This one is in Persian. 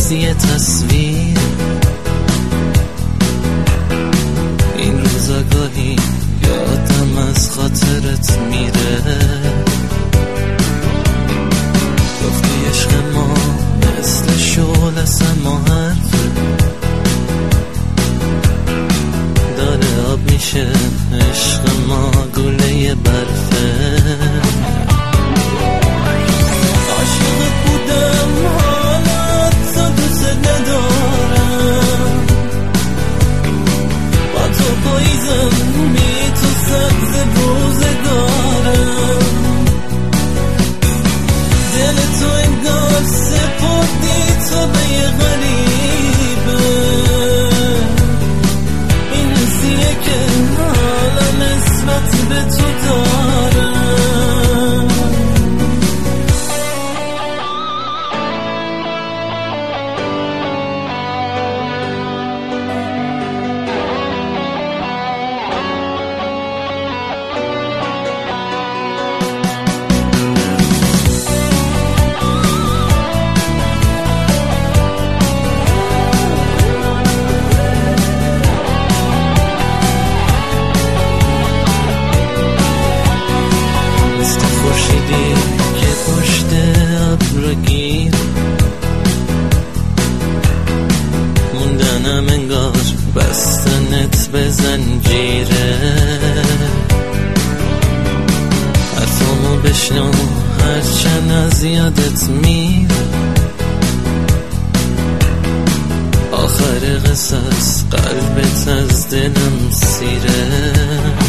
یه تصویر. این روزا گاهی یادم از خاطرت میره، گفتی عشق ما مثل شعله از ما حرفه، داره آب میشه عشق ما گوله برفه. عاشقت بودم حالا تو دوست ندارم، با تو پاییزم می تو سبز روزگارم، دل تو انگار سپردی تو به یه غریبه. این حسیه که حالا نسبت به تو دارم. که پشت ابر گیر موندنم انگار بستنت به زنجیره. حرفامو بشنو هرچند از یادت میره، آخر قصص قلبت از دلم سیره.